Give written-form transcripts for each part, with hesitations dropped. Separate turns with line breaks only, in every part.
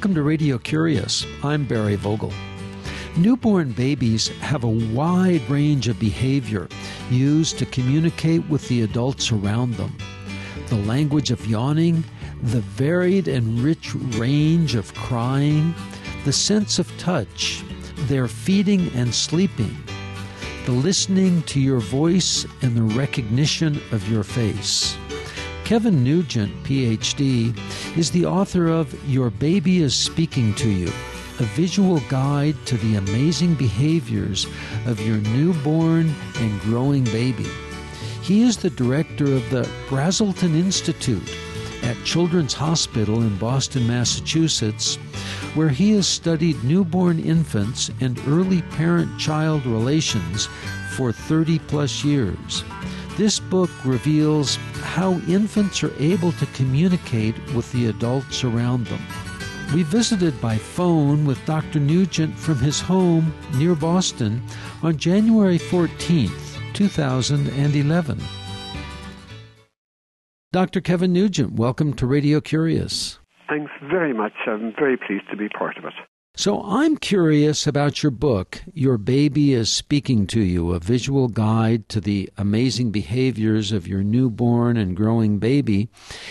Welcome to Radio Curious. I'm Barry Vogel. Newborn babies have a wide range of behavior used to communicate with the adults around them. The language of yawning, the varied and rich range of crying, the sense of touch, their feeding and sleeping, the listening to your voice and the recognition of your face. Kevin Nugent, Ph.D., is the author of Your Baby is Speaking to You, a visual guide to the amazing behaviors of your newborn and growing baby. He is the director of the Brazelton Institute at Children's Hospital in Boston, Massachusetts, where he has studied newborn infants and early parent-child relations for 30-plus years. This book reveals how infants are able to communicate with the adults around them. We visited by phone with Dr. Nugent from his home near Boston on January 14th, 2011. Dr. Kevin Nugent, welcome to Radio Curious.
Thanks very much. I'm very pleased to be part of it.
So I'm curious about your book, Your Baby is Speaking to You, a visual guide to the amazing behaviors of your newborn and growing baby.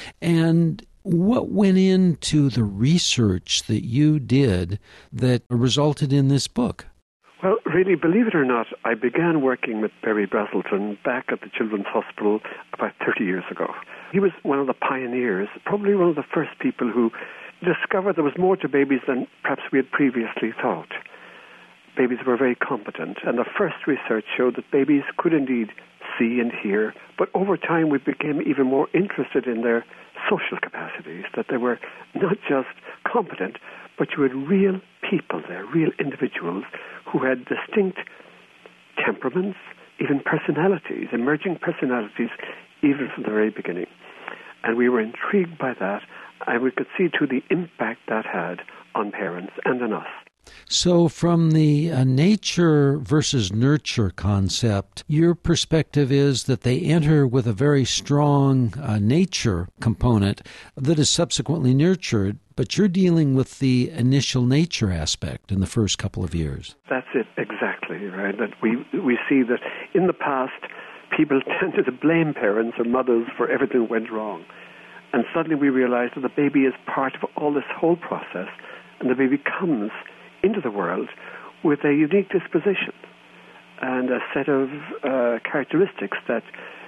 And what went into the research that you did that resulted in this book?
Well, really, believe it or not, I began working with Barry Brazelton back at the Children's Hospital about 30 years ago. He was one of the pioneers, probably one of the first people who discovered there was more to babies than perhaps we had previously thought. Babies were very competent, and the first research showed that babies could indeed see and hear, but over time we became even more interested in their social capacities, that they were not just competent, but you had real people there, real individuals who had distinct temperaments, even personalities, emerging personalities, even from the very beginning. And we were intrigued by that, and we could see too the impact that had on parents and on us.
So from the nature versus nurture concept, your perspective is that they enter with a very strong nature component that is subsequently nurtured, but you're dealing with the initial nature aspect in the first couple of years.
That's it, exactly, right? That we see that in the past, people tended to blame parents or mothers for everything that went wrong. And suddenly we realized that the baby is part of all this whole process, and the baby comes into the world with a unique disposition and a set of characteristics that,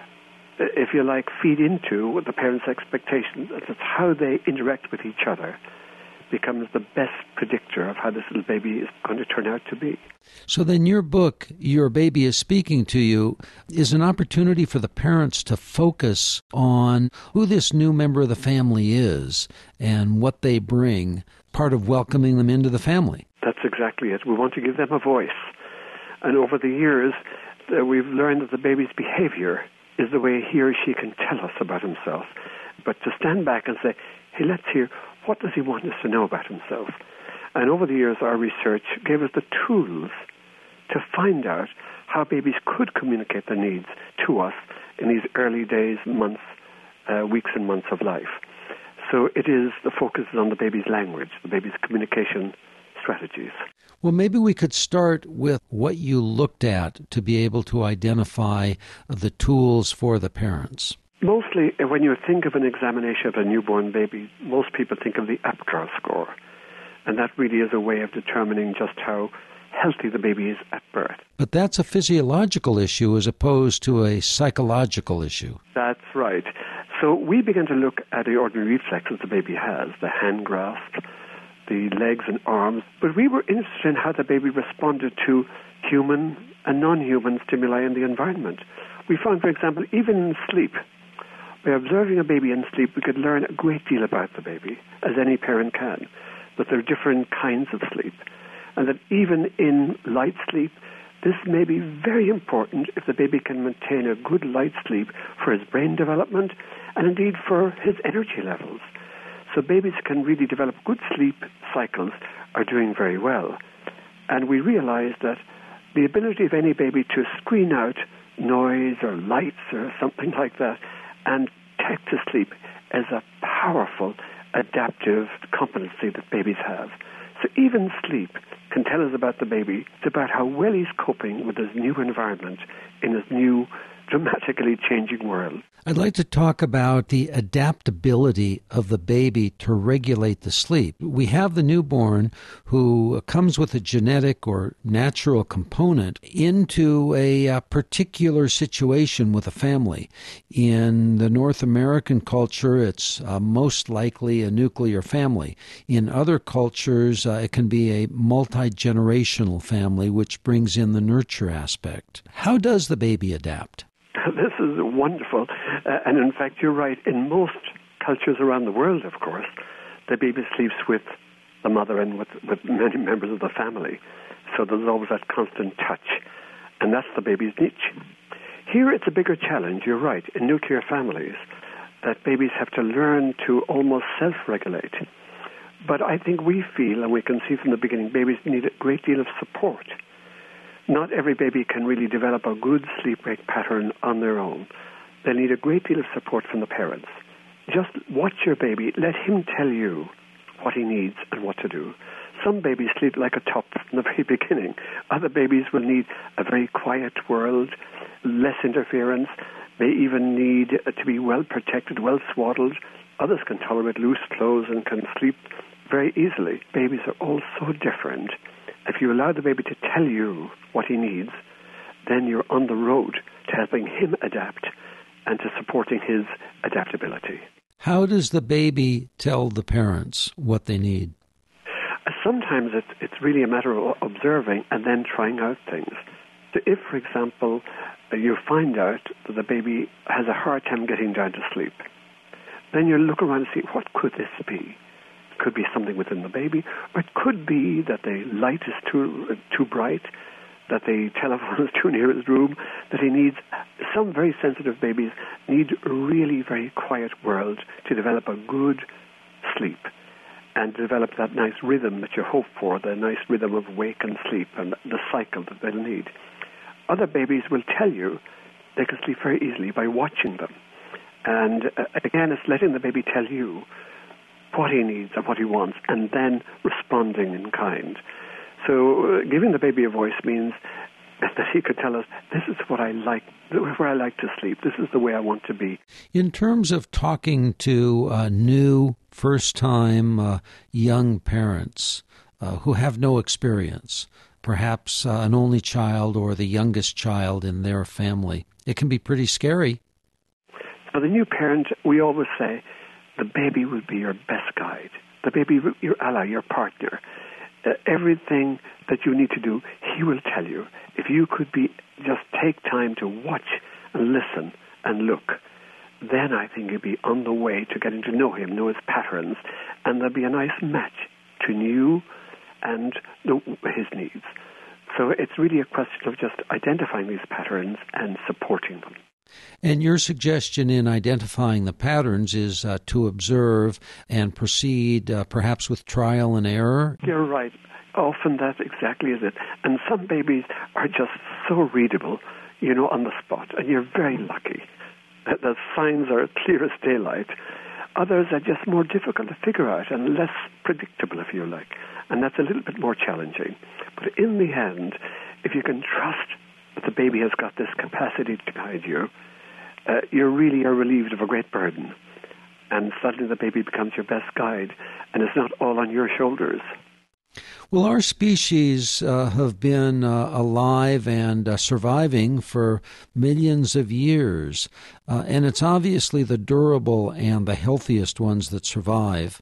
if you like, feed into the parents' expectations. That's how they interact with each other becomes the best predictor of how this little baby is going to turn out to be.
So then your book, Your Baby is Speaking to You, is an opportunity for the parents to focus on who this new member of the family is and what they bring, part of welcoming them into the family.
That's exactly it. We want to give them a voice. And over the years, we've learned that the baby's behavior is the way he or she can tell us about himself. But to stand back and say, hey, let's hear, what does he want us to know about himself? And over the years, our research gave us the tools to find out how babies could communicate their needs to us in these early days, months, weeks and months of life. So it is, the focus is on the baby's language, the baby's communication strategies.
Well, maybe we could start with what you looked at to be able to identify the tools for the parents.
Mostly, when you think of an examination of a newborn baby, most people think of the Apgar score. And that really is a way of determining just how healthy the baby is at birth.
But that's a physiological issue as opposed to a psychological issue.
That's right. So we began to look at the ordinary reflexes the baby has, the hand grasp, the legs and arms. But we were interested in how the baby responded to human and non-human stimuli in the environment. We found, for example, even in sleep, by observing a baby in sleep, we could learn a great deal about the baby, as any parent can, that there are different kinds of sleep, and that even in light sleep, this may be very important if the baby can maintain a good light sleep for his brain development and indeed for his energy levels. So babies can really develop good sleep cycles are doing very well. And we realized that the ability of any baby to screen out noise or lights or something like that and take to sleep is a powerful adaptive competency that babies have. So even sleep can tell us about the baby. It's about how well he's coping with his new environment in his new, dramatically changing world.
I'd like to talk about the adaptability of the baby to regulate the sleep. We have the newborn who comes with a genetic or natural component into a particular situation with a family. In the North American culture, it's most likely a nuclear family. In other cultures, it can be a multi-generational family, which brings in the nurture aspect. How does the baby adapt?
This is wonderful. And in fact, you're right. In most cultures around the world, of course, the baby sleeps with the mother and with many members of the family. So there's always that constant touch. And that's the baby's niche. Here it's a bigger challenge, you're right, in nuclear families, that babies have to learn to almost self-regulate. But I think we feel, and we can see from the beginning, babies need a great deal of support. Not every baby can really develop a good sleep-wake pattern on their own. They need a great deal of support from the parents. Just watch your baby. Let him tell you what he needs and what to do. Some babies sleep like a top from the very beginning. Other babies will need a very quiet world, less interference. They even need to be well protected, well swaddled. Others can tolerate loose clothes and can sleep very easily. Babies are all so different. If you allow the baby to tell you what he needs, then you're on the road to helping him adapt and to supporting his adaptability.
How does the baby tell the parents what they need?
Sometimes it's really a matter of observing and then trying out things. So if, for example, you find out that the baby has a hard time getting down to sleep, then you look around and see, what could this be? It could be something within the baby, or it could be that the light is too bright, that the telephone is too near his room, that he needs, some very sensitive babies need a really very quiet world to develop a good sleep and develop that nice rhythm that you hope for, the nice rhythm of wake and sleep and the cycle that they'll need. Other babies will tell you they can sleep very easily by watching them. And again, it's letting the baby tell you what he needs and what he wants, and then responding in kind. So giving the baby a voice means that he could tell us, this is what I like, where I like to sleep. This is the way I want to be.
In terms of talking to new, first-time young parents who have no experience, perhaps an only child or the youngest child in their family, it can be pretty scary.
For the new parent, we always say, the baby will be your best guide. The baby, your ally, your partner. Everything that you need to do, he will tell you. If you could just take time to watch and listen and look, then I think you'll be on the way to getting to know him, know his patterns, and there'll be a nice match between you and his needs. So it's really a question of just identifying these patterns and supporting them.
And your suggestion in identifying the patterns is to observe and proceed perhaps with trial and error?
You're right. Often that exactly is it. And some babies are just so readable, on the spot, and you're very lucky. The signs are clear as daylight. Others are just more difficult to figure out and less predictable, if you like. And that's a little bit more challenging. But in the end, if you can trust that the baby has got this capacity to guide you, you really are relieved of a great burden. And suddenly the baby becomes your best guide, and it's not all on your shoulders.
Well, our species have been alive and surviving for millions of years, and it's obviously the durable and the healthiest ones that survive.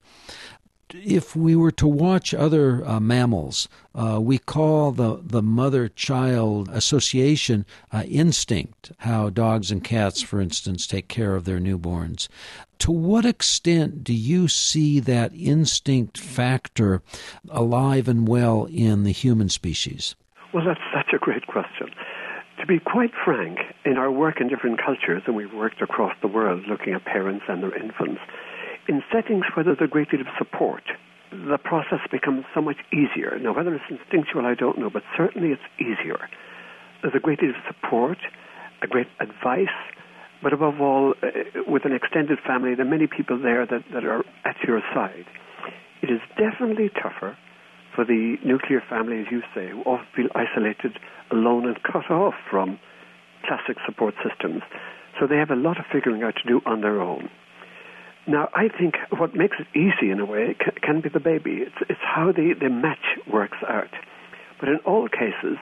If we were to watch other mammals, we call the mother-child association instinct, how dogs and cats, for instance, take care of their newborns. To what extent do you see that instinct factor alive and well in the human species?
Well, that's such a great question. To be quite frank, in our work in different cultures, and we've worked across the world looking at parents and their infants, in settings where there's a great deal of support, the process becomes so much easier. Now, whether it's instinctual, I don't know, but certainly it's easier. There's a great deal of support, a great advice, but above all, with an extended family, there are many people there that are at your side. It is definitely tougher for the nuclear family, as you say, who often feel isolated, alone, and cut off from classic support systems. So they have a lot of figuring out to do on their own. Now, I think what makes it easy in a way can be the baby. It's how the match works out. But in all cases,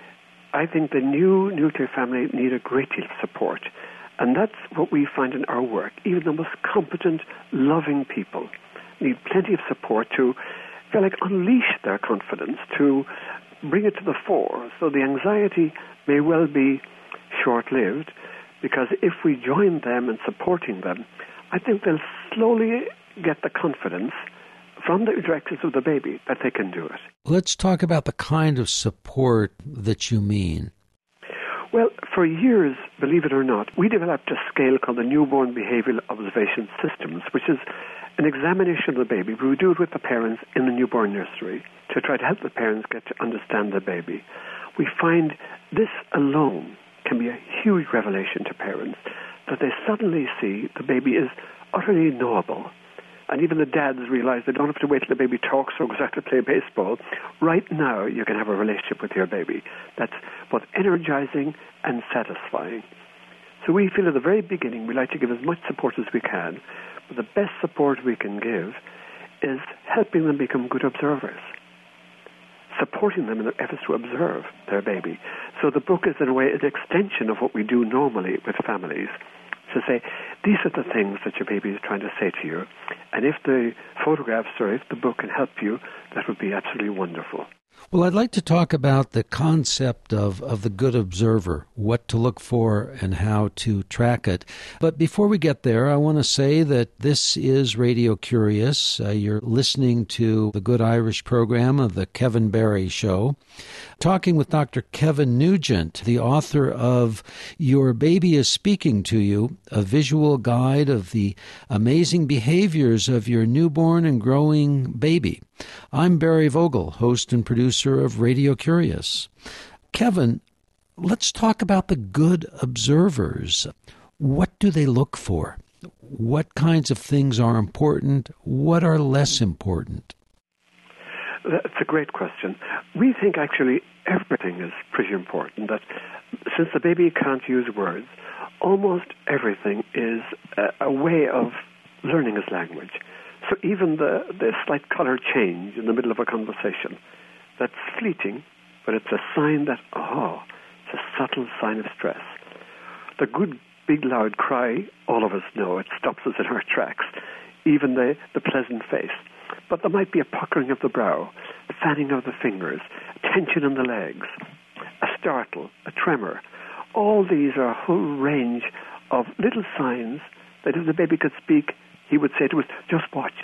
I think the new nuclear family need a great deal of support. And that's what we find in our work. Even the most competent, loving people need plenty of support to feel like unleash their confidence, to bring it to the fore. So the anxiety may well be short-lived, because if we join them in supporting them, I think they'll slowly get the confidence from the directives of the baby that they can do it.
Let's talk about the kind of support that you mean.
Well, for years, believe it or not, we developed a scale called the Newborn Behavioral Observation Systems, which is an examination of the baby. We do it with the parents in the newborn nursery to try to help the parents get to understand the baby. We find this alone can be a huge revelation to parents, that they suddenly see the baby is utterly knowable. And even the dads realize they don't have to wait till the baby talks or goes out to play baseball. Right now, you can have a relationship with your baby that's both energizing and satisfying. So we feel at the very beginning we like to give as much support as we can, but the best support we can give is helping them become good observers, supporting them in their efforts to observe their baby. So the book is, in a way, an extension of what we do normally with families, to say, these are the things that your baby is trying to say to you, and if the photographs or if the book can help you, that would be absolutely wonderful.
Well, I'd like to talk about the concept of the good observer, what to look for and how to track it. But before we get there, I want to say that this is Radio Curious. You're listening to the Good Irish program of the Kevin Barry Show, talking with Dr. Kevin Nugent, the author of Your Baby is Speaking to You, a visual guide of the amazing behaviors of your newborn and growing baby. I'm Barry Vogel, host and producer of Radio Curious. Kevin, let's talk about the good observers. What do they look for? What kinds of things are important? What are less important?
That's a great question. We think actually everything is pretty important, that since the baby can't use words, almost everything is a way of learning his language. So even the slight color change in the middle of a conversation, that's fleeting, but it's a sign that, it's a subtle sign of stress. The good, big, loud cry, all of us know, it stops us in our tracks, even the pleasant face. But there might be a puckering of the brow, fanning of the fingers, tension in the legs, a startle, a tremor. All these are a whole range of little signs that if the baby could speak, he would say to us, just watch.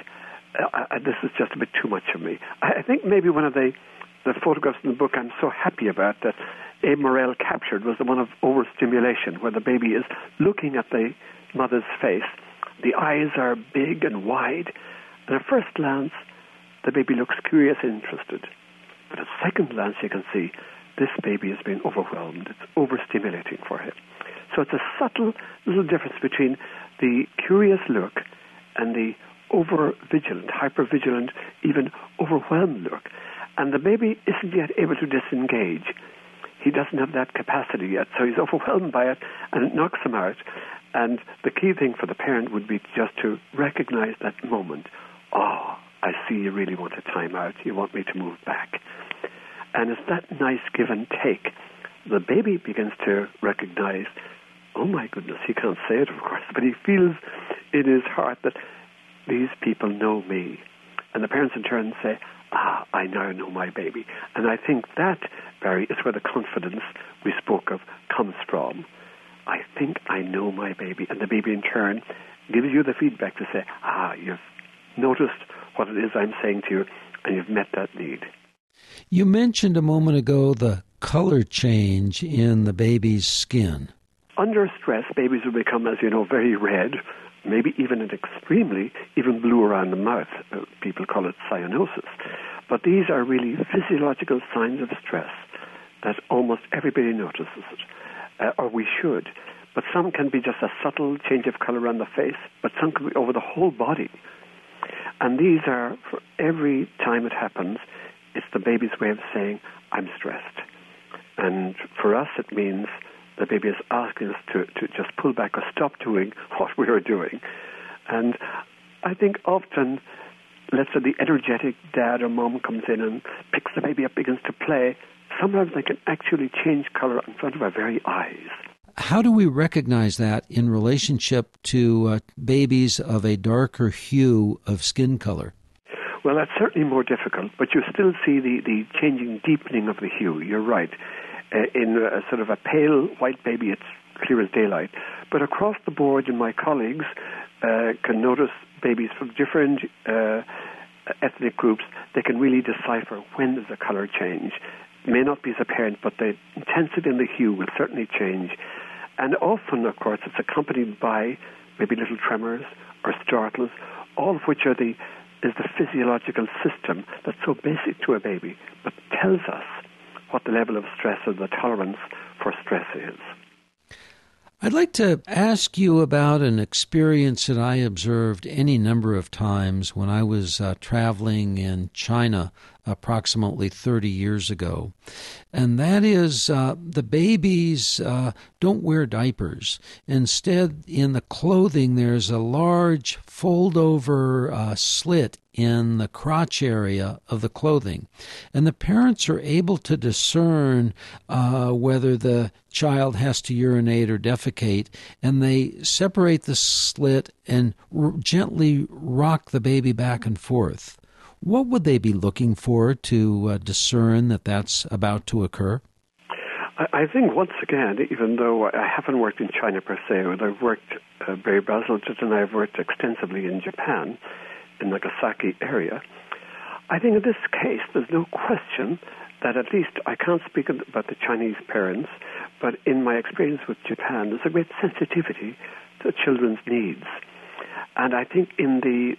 This is just a bit too much for me. I think maybe one of the photographs in the book I'm so happy about that Abe Morrell captured was the one of overstimulation, where the baby is looking at the mother's face. The eyes are big and wide. And at first glance, the baby looks curious and interested. But at second glance, you can see this baby is being overwhelmed. It's overstimulating for him. So it's a subtle little difference between the curious look and the over-vigilant, hyper-vigilant, even overwhelmed look. And the baby isn't yet able to disengage. He doesn't have that capacity yet, so he's overwhelmed by it, and it knocks him out. And the key thing for the parent would be just to recognize that moment. Oh, I see you really want a time out. You want me to move back. And it's that nice give and take. The baby begins to recognize, oh my goodness, he can't say it, of course, but he feels in his heart that these people know me. And the parents in turn say, I now know my baby. And I think that, Barry, is where the confidence we spoke of comes from. I think I know my baby. And the baby in turn gives you the feedback to say, you've noticed what it is I'm saying to you, and you've met that need.
You mentioned a moment ago the color change in the baby's skin.
Under stress, babies will become, as you know, very red, maybe even even blue around the mouth. People call it cyanosis. But these are really physiological signs of stress that almost everybody notices it, or we should. But some can be just a subtle change of color on the face, but some can be over the whole body. And these are, for every time it happens, it's the baby's way of saying, I'm stressed. And for us, it means the baby is asking us to just pull back or stop doing what we are doing. And I think often, let's say the energetic dad or mom comes in and picks the baby up, begins to play, sometimes they can actually change color in front of our very eyes.
How do we recognize that in relationship to babies of a darker hue of skin color?
Well, that's certainly more difficult, but you still see the changing, deepening of the hue. You're right. In a sort of a pale white baby, it's clear as daylight. But across the board, and my colleagues can notice babies from different ethnic groups, they can really decipher when there's a color change. It may not be as apparent, but the intensity in the hue will certainly change. And often, of course, it's accompanied by maybe little tremors or startles, all of which is the physiological system that's so basic to a baby, but tells us what the level of stress or the tolerance for stress is.
I'd like to ask you about an experience that I observed any number of times when I was traveling in China approximately 30 years ago. And that is the babies don't wear diapers. Instead, in the clothing, there's a large fold-over slit in the crotch area of the clothing. And the parents are able to discern whether the child has to urinate or defecate, and they separate the slit and gently rock the baby back and forth. What would they be looking for to discern that that's about to occur?
I think, once again, even though I haven't worked in China per se, but I've worked Barry Brazelton, and I've worked extensively in Japan, in Nagasaki area, I think in this case there's no question that, at least I can't speak about the Chinese parents, but in my experience with Japan, there's a great sensitivity to children's needs. And I think in the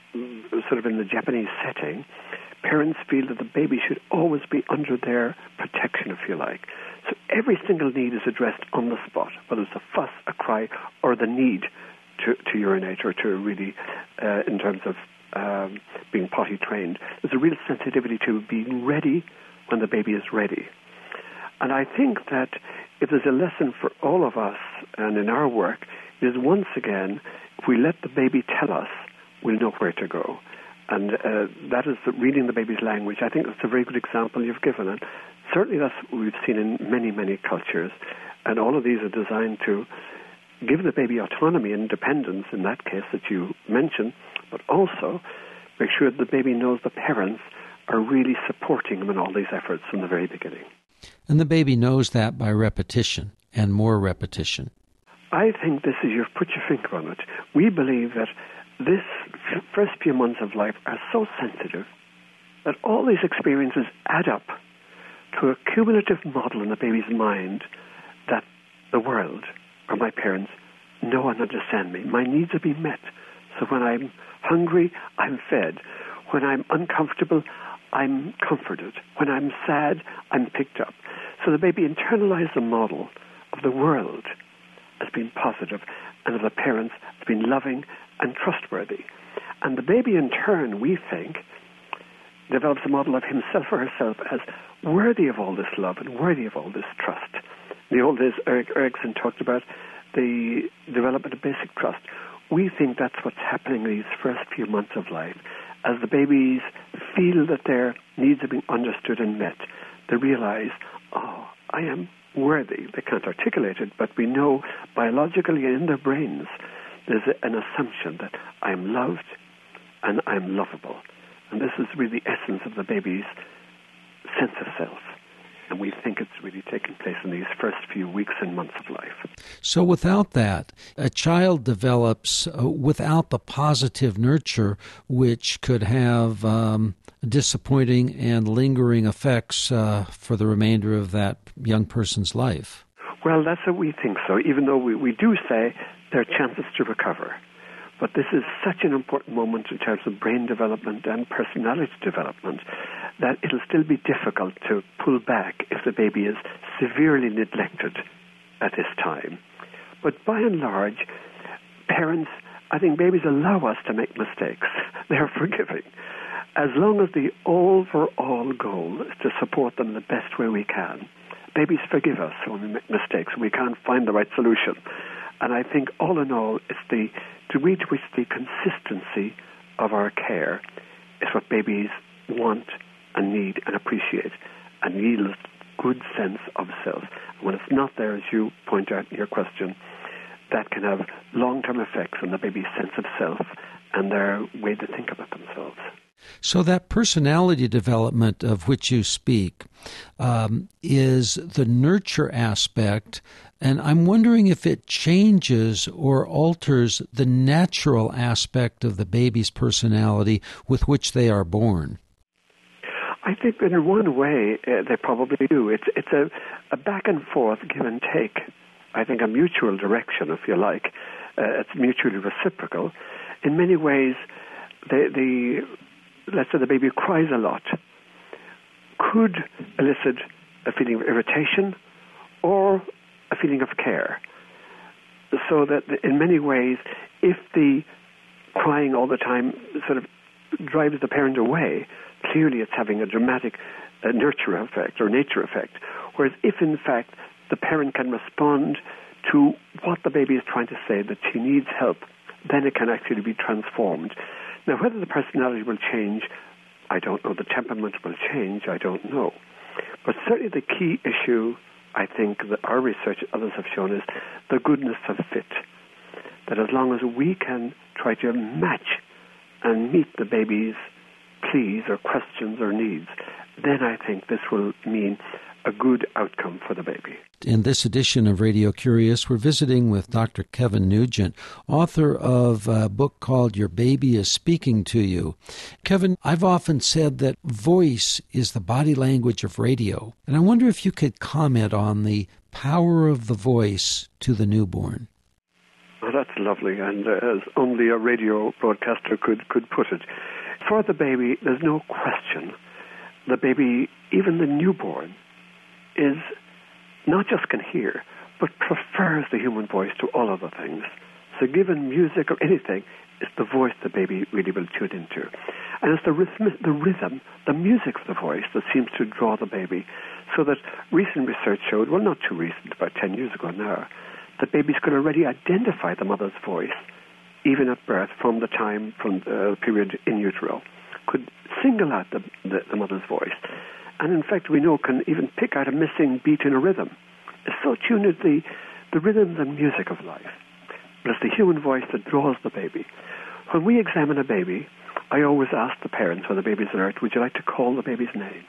Japanese setting, parents feel that the baby should always be under their protection, if you like. So every single need is addressed on the spot, whether it's a fuss, a cry, or the need to urinate or to really, in terms of being potty trained. There's a real sensitivity to being ready when the baby is ready. And I think that if there's a lesson for all of us and in our work, it is, once again, if we let the baby tell us, we'll know where to go. And that is reading the baby's language. I think that's a very good example you've given. And certainly that's what we've seen in many, many cultures. And all of these are designed to give the baby autonomy and independence, in that case that you mentioned, but also make sure that the baby knows the parents are really supporting him in all these efforts from the very beginning.
And the baby knows that by repetition and more repetition.
I think this is, you've put your finger on it. We believe that this first few months of life are so sensitive that all these experiences add up to a cumulative model in the baby's mind that the world, or my parents, know and understand me. My needs are being met. So when I'm hungry, I'm fed. When I'm uncomfortable, I'm comforted. When I'm sad, I'm picked up. So the baby internalizes the model of the world as being positive and of the parents as being loving and trustworthy. And the baby, in turn, we think, develops a model of himself or herself as worthy of all this love and worthy of all this trust. In the old days, Erik Erikson talked about the development of basic trust. We think that's what's happening in these first few months of life. As the babies feel that their needs are being understood and met, they realize, oh, I am worthy. They can't articulate it, but we know biologically in their brains there's an assumption that I am loved and I'm lovable. And this is really the essence of the baby's sense of self. And we think it's really taking place in these first few weeks and months of life.
So without that, a child develops without the positive nurture, which could have disappointing and lingering effects for the remainder of that young person's life.
Well, that's what we think so, even though we do say there are chances to recover. But this is such an important moment in terms of brain development and personality development that it'll still be difficult to pull back if the baby is severely neglected at this time. But by and large, parents, I think babies allow us to make mistakes. They're forgiving. As long as the overall goal is to support them the best way we can, babies forgive us when we make mistakes and we can't find the right solution. And I think all in all, it's the degree to which the consistency of our care is what babies want and need and appreciate, and yields good sense of self. And when it's not there, as you point out in your question, that can have long-term effects on the baby's sense of self and their way to think about themselves.
So that personality development of which you speak is the nurture aspect, and I'm wondering if it changes or alters the natural aspect of the baby's personality with which they are born.
I think in one way they probably do. It's a back and forth, give and take. I think a mutual direction, if you like. It's mutually reciprocal. In many ways, let's say the baby cries a lot, could elicit a feeling of irritation or a feeling of care. So that in many ways, if the crying all the time sort of drives the parent away, clearly it's having a dramatic nurture effect or nature effect. Whereas if, in fact, the parent can respond to what the baby is trying to say, that she needs help, then it can actually be transformed. Now, whether the personality will change, I don't know. The temperament will change, I don't know. But certainly the key issue, I think, that our research and others have shown is the goodness of fit. That as long as we can try to match and meet the baby's pleas or questions or needs, then I think this will mean a good outcome for the baby.
In this edition of Radio Curious, we're visiting with Dr. Kevin Nugent, author of a book called Your Baby is Speaking to You. Kevin, I've often said that voice is the body language of radio, and I wonder if you could comment on the power of the voice to the newborn.
Well, that's lovely, and as only a radio broadcaster could put it. For the baby, there's no question. The baby, even the newborn, is not just can hear, but prefers the human voice to all other things. So given music or anything, it's the voice the baby really will tune into. And it's the rhythm, the music of the voice that seems to draw the baby. So that recent research showed, well, not too recent, about 10 years ago now, that babies could already identify the mother's voice, even at birth, from the period in utero, could single out the mother's voice. And in fact, we know can even pick out a missing beat in a rhythm. It's so tuned to the rhythms and music of life. But it's the human voice that draws the baby. When we examine a baby, I always ask the parents when the baby's alert, would you like to call the baby's name?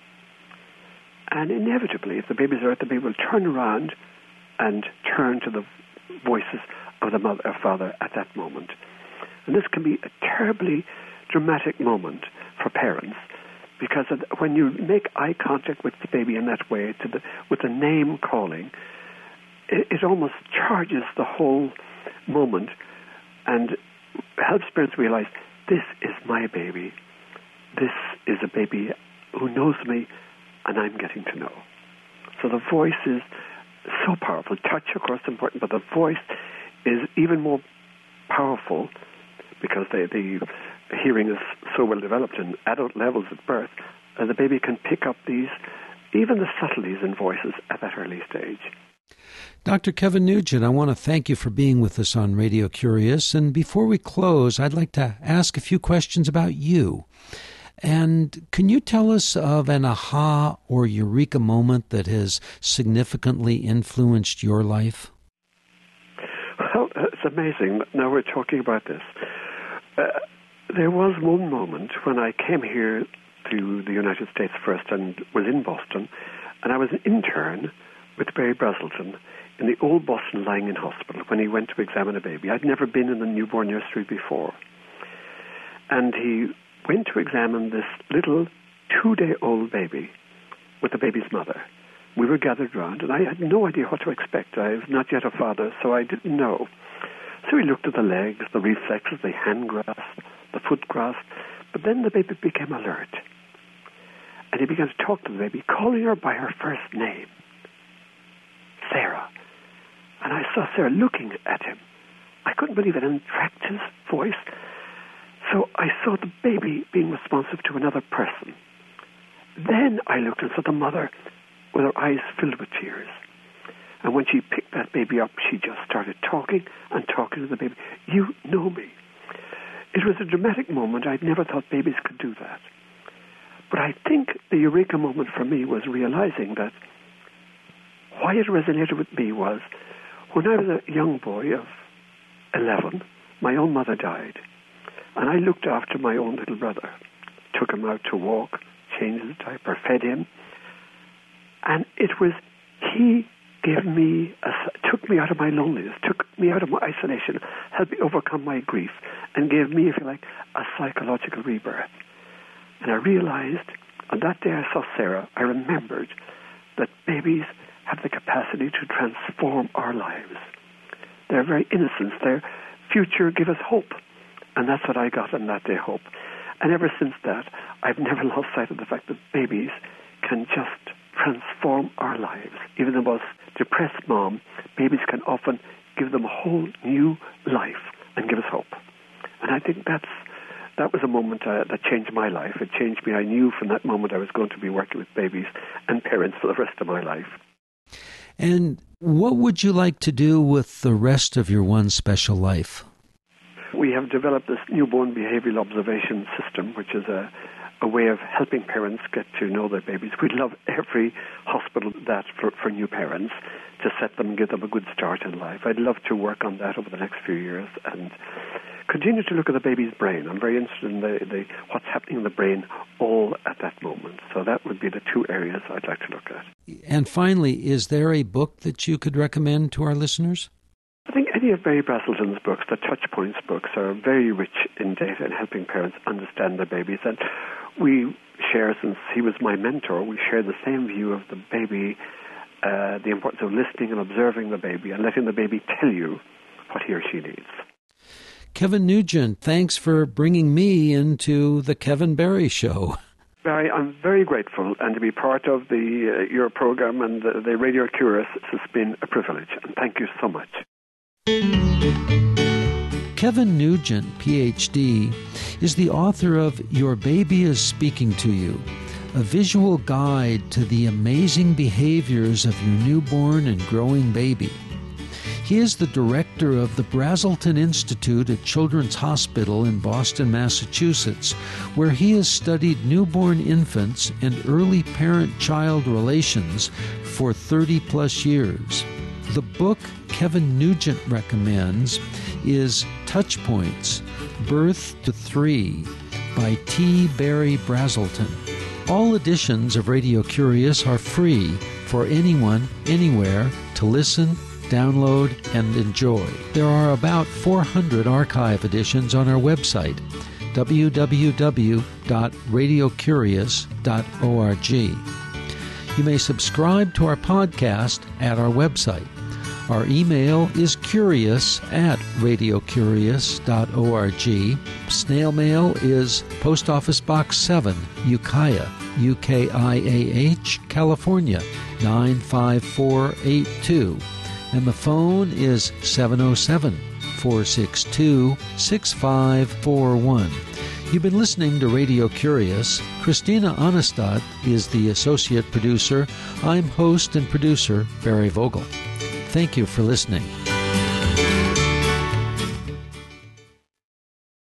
And inevitably, if the baby's alert, the baby will turn around and turn to the voices of the mother or father at that moment. And this can be a terribly dramatic moment for parents, because when you make eye contact with the baby in that way, with the name calling, it almost charges the whole moment and helps parents realize, this is my baby. This is a baby who knows me and I'm getting to know. So the voice is so powerful. Touch, of course, is important, but the voice is even more powerful because the hearing is so well developed in adult levels at birth, the baby can pick up even the subtleties in voices at that early stage.
Dr. Kevin Nugent, I want to thank you for being with us on Radio Curious. And before we close, I'd like to ask a few questions about you. And can you tell us of an aha or eureka moment that has significantly influenced your life?
Well, it's amazing. Now we're talking about this. There was one moment when I came here to the United States first and was in Boston, and I was an intern with Barry Brazelton in the old Boston Lying-in Hospital when he went to examine a baby. I'd never been in the newborn nursery before. And he went to examine this little 2-day-old baby with the baby's mother. We were gathered round, and I had no idea what to expect. I was not yet a father, so I didn't know. So he looked at the legs, the reflexes, the hand grasp, the foot grasp, but then the baby became alert. And he began to talk to the baby, calling her by her first name, Sarah. And I saw Sarah looking at him. I couldn't believe it, and tracked his voice. So I saw the baby being responsive to another person. Then I looked and saw the mother with her eyes filled with tears. And when she picked that baby up, she just started talking and talking to the baby. You know me. It was a dramatic moment. I'd never thought babies could do that. But I think the eureka moment for me was realizing that why it resonated with me was when I was a young boy of 11, my own mother died. And I looked after my own little brother, took him out to walk, changed his diaper, fed him. And it was, he gave me, took me out of my loneliness, took me out of my isolation, helped me overcome my grief, and gave me, if you like, a psychological rebirth. And I realized, on that day I saw Sarah, I remembered that babies have the capacity to transform our lives. Their very innocence, their future give us hope. And that's what I got on that day, hope. And ever since that, I've never lost sight of the fact that babies can just transform our lives. Even the most depressed mom, babies can often give them a whole new life and give us hope. And I think that was a moment that changed my life. It changed me. I knew from that moment I was going to be working with babies and parents for the rest of my life.
And what would you like to do with the rest of your one special life?
We have developed this newborn behavioral observation system, which is a way of helping parents get to know their babies. We'd love every hospital that for new parents to set them and give them a good start in life. I'd love to work on that over the next few years and continue to look at the baby's brain. I'm very interested in the what's happening in the brain all at that moment. So that would be the two areas I'd like to look at.
And finally, is there a book that you could recommend to our listeners?
I think any of Barry Brazelton's books, the Touchpoints books, are very rich in data and helping parents understand their babies. And we share, since he was my mentor, we share the same view of the baby, the importance of listening and observing the baby and letting the baby tell you what he or she needs.
Kevin Nugent, thanks for bringing me into the Kevin Barry Show.
Barry, I'm very grateful, and to be part of your program and the Radio Curious has been a privilege, and thank you so much.
Kevin Nugent, Ph.D., is the author of Your Baby is Speaking to You, a visual guide to the amazing behaviors of your newborn and growing baby. He is the director of the Brazelton Institute at Children's Hospital in Boston, Massachusetts, where he has studied newborn infants and early parent-child relations for 30-plus years. The book Kevin Nugent recommends is Touchpoints, Birth to 3 by T. Barry Brazelton. All editions of Radio Curious are free for anyone, anywhere to listen, download, and enjoy. There are about 400 archive editions on our website, www.radiocurious.org. You may subscribe to our podcast at our website. Our email is curious@radiocurious.org. Snail mail is Post Office Box 7, Ukiah, UKIAH, California, 95482. And the phone is 707-462-6541. You've been listening to Radio Curious. Christina Onestad is the associate producer. I'm host and producer Barry Vogel. Thank you for listening.